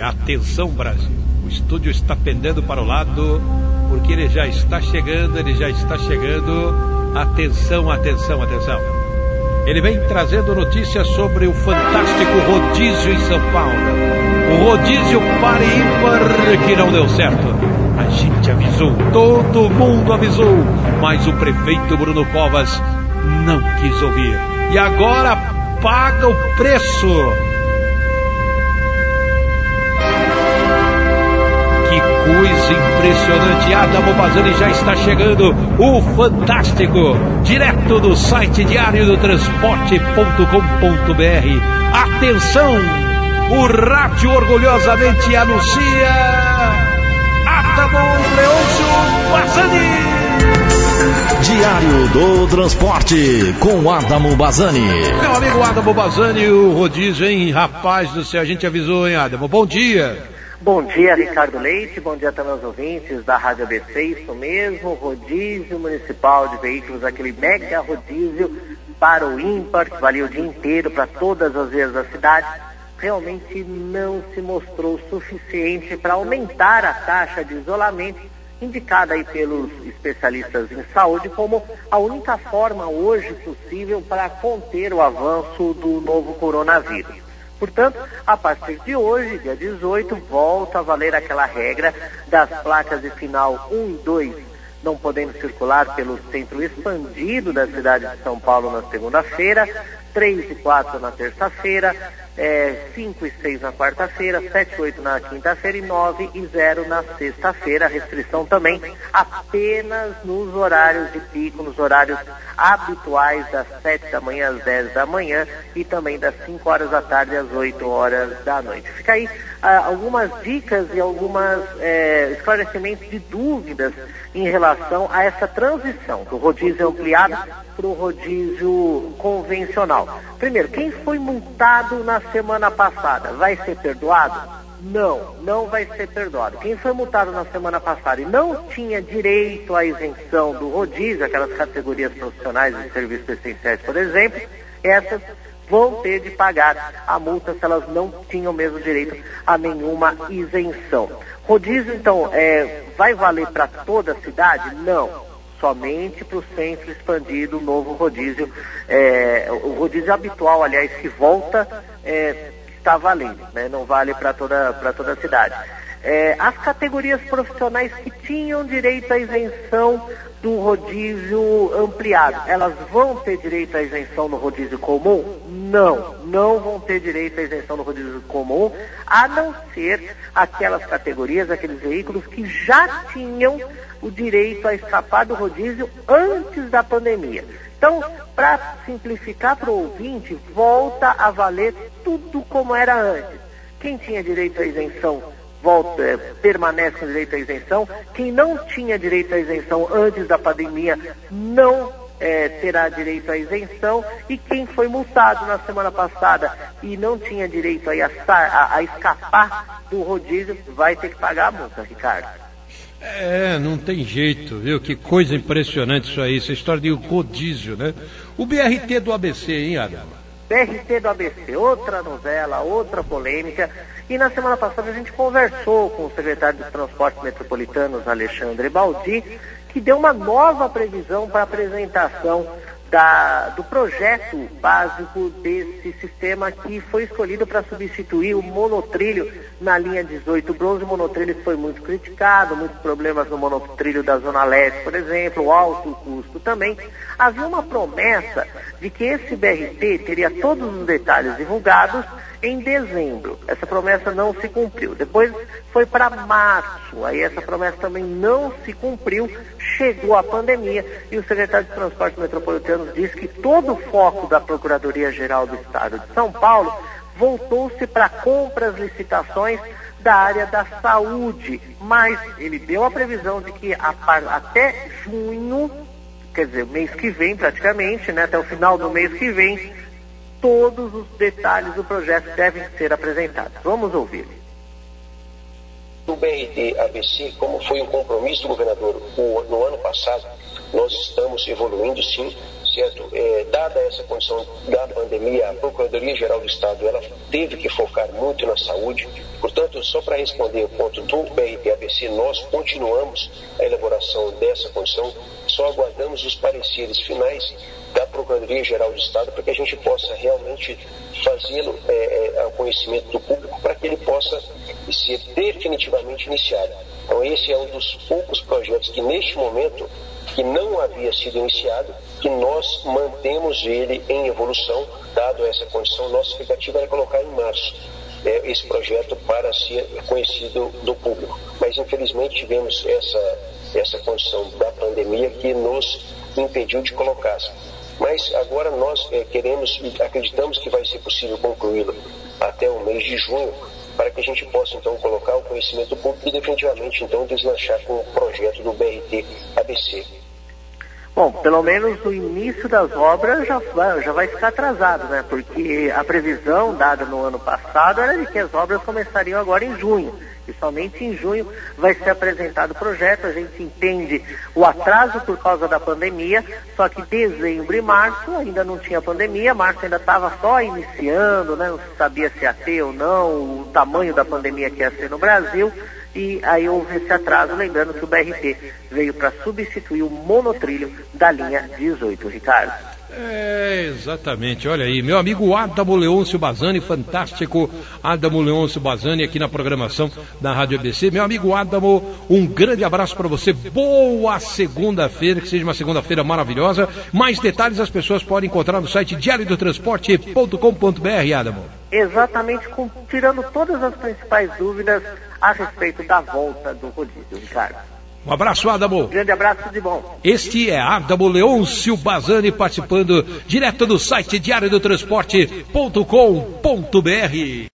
Atenção, Brasil, o estúdio está pendendo para o lado, porque ele já está chegando. Atenção, atenção, atenção. Ele vem trazendo notícias sobre o fantástico rodízio em São Paulo. O rodízio par e ímpar que não deu certo. A gente avisou, todo mundo avisou, mas o prefeito Bruno Covas não quis ouvir. E agora paga o preço. Que coisa impressionante. Adamo Bazzani já está chegando. O fantástico, direto do site diariodotransporte.com.br. Atenção, o rádio orgulhosamente anuncia Adamo Leôncio Bazzani. Diário do Transporte com Adamo Bazzani. Meu amigo Adamo Bazzani, o rodízio, hein? Rapaz do céu, a gente avisou, hein, Adamo? Bom dia. Bom dia, Ricardo Leite, bom dia também aos ouvintes da Rádio ABC, isso mesmo, rodízio municipal de veículos, aquele mega rodízio para o ímpar, que valia o dia inteiro para todas as vias da cidade, realmente não se mostrou suficiente para aumentar a taxa de isolamento, indicada aí pelos especialistas em saúde como a única forma hoje possível para conter o avanço do novo coronavírus. Portanto, a partir de hoje, dia 18, volta a valer aquela regra das placas de final 1 e 2 não podendo circular pelo centro expandido da cidade de São Paulo na segunda-feira, 3 e 4 na terça-feira, 5 e 6 na quarta-feira, 7 e 8 na quinta-feira e 9 e 0 na sexta-feira. A restrição também apenas nos horários de pico, nos horários habituais das 7 da manhã às 10 da manhã e também das 5 horas da tarde às 8 horas da noite. Fica aí algumas dicas e algumas esclarecimentos de dúvidas em relação a essa transição do rodízio ampliado para o rodízio convencional. Primeiro, quem foi multado na semana passada vai ser perdoado? Não vai ser perdoado. Quem foi multado na semana passada e não tinha direito à isenção do rodízio, aquelas categorias profissionais de serviços essenciais, por exemplo, essas vão ter de pagar a multa se elas não tinham mesmo direito a nenhuma isenção. Rodízio, então, vai valer para toda a cidade? Não. Somente para o centro expandido, o novo rodízio, o rodízio habitual, aliás, que volta, está valendo, né? Não vale para toda a cidade. As categorias profissionais que tinham direito à isenção do rodízio ampliado, elas vão ter direito à isenção no rodízio comum? Não vão ter direito à isenção no rodízio comum, a não ser aquelas categorias, aqueles veículos que já tinham o direito a escapar do rodízio antes da pandemia. Então, para simplificar para o ouvinte, volta a valer tudo como era antes. Quem tinha direito à isenção permanece com direito à isenção. Quem não tinha direito à isenção antes da pandemia não terá direito à isenção. E quem foi multado na semana passada e não tinha direito a escapar do rodízio vai ter que pagar a multa, Ricardo. Não tem jeito, viu? Que coisa impressionante isso aí, essa história de rodízio, né? O BRT do ABC, hein, Adamo? BRT do ABC, outra novela, outra polêmica. E na semana passada a gente conversou com o secretário dos Transportes Metropolitanos, Alexandre Baldi, que deu uma nova previsão para a apresentação do projeto básico desse sistema que foi escolhido para substituir o monotrilho na linha 18 bronze. O monotrilho foi muito criticado, muitos problemas no monotrilho da Zona Leste, por exemplo, o alto custo também. Havia uma promessa de que esse BRT teria todos os detalhes divulgados em dezembro. Essa promessa não se cumpriu. Depois foi para março, aí essa promessa também não se cumpriu, chegou a pandemia e o secretário de Transportes Metropolitanos disse que todo o foco da Procuradoria-Geral do Estado de São Paulo voltou-se para compras, licitações da área da saúde, mas ele deu a previsão de que até junho, quer dizer, mês que vem praticamente, né, até o final do mês que vem, todos os detalhes do projeto devem ser apresentados. Vamos ouvir. O BRT ABC, como foi o compromisso do governador no ano passado, nós estamos evoluindo sim, certo? Dada essa condição da pandemia, a Procuradoria-Geral do Estado ela teve que focar muito na saúde. Portanto, só para responder o ponto do BRT-ABC, nós continuamos a elaboração dessa condição, só aguardamos os pareceres finais da Procuradoria-Geral do Estado para que a gente possa realmente fazê-lo ao conhecimento do público para que ele possa ser definitivamente iniciado. Então esse é um dos poucos projetos que neste momento que não havia sido iniciado, que nós mantemos ele em evolução, dado essa condição. Nossa expectativa era colocar em março esse projeto para ser conhecido do público. Mas infelizmente tivemos essa condição da pandemia que nos impediu de colocar. Mas agora nós acreditamos que vai ser possível concluí-lo até o mês de junho, para que a gente possa então colocar o conhecimento do público e definitivamente então deslanchar com o projeto do BRT-ABC. Bom, pelo menos o início das obras já vai ficar atrasado, né? Porque a previsão dada no ano passado era de que as obras começariam agora em junho. E somente em junho vai ser apresentado o projeto. A gente entende o atraso por causa da pandemia, só que dezembro e março ainda não tinha pandemia, março ainda estava só iniciando, né? Não se sabia se ia ter ou não, o tamanho da pandemia que ia ser no Brasil, e aí houve esse atraso, lembrando que o BRT veio para substituir o monotrilho da linha 18, Ricardo. Exatamente, olha aí, meu amigo Adamo Leôncio Bazzani, fantástico Adamo Leôncio Bazzani aqui na programação da Rádio ABC. Meu amigo Adamo, um grande abraço para você, boa segunda-feira, que seja uma segunda-feira maravilhosa. Mais detalhes as pessoas podem encontrar no site diariodotransporte.com.br, Adamo. Exatamente, tirando todas as principais dúvidas a respeito da volta do rodízio, Ricardo. Um abraço, Adamo. Grande abraço, de bom. Este é Adamo Leôncio Bazzani participando direto do site diariodotransporte.com.br.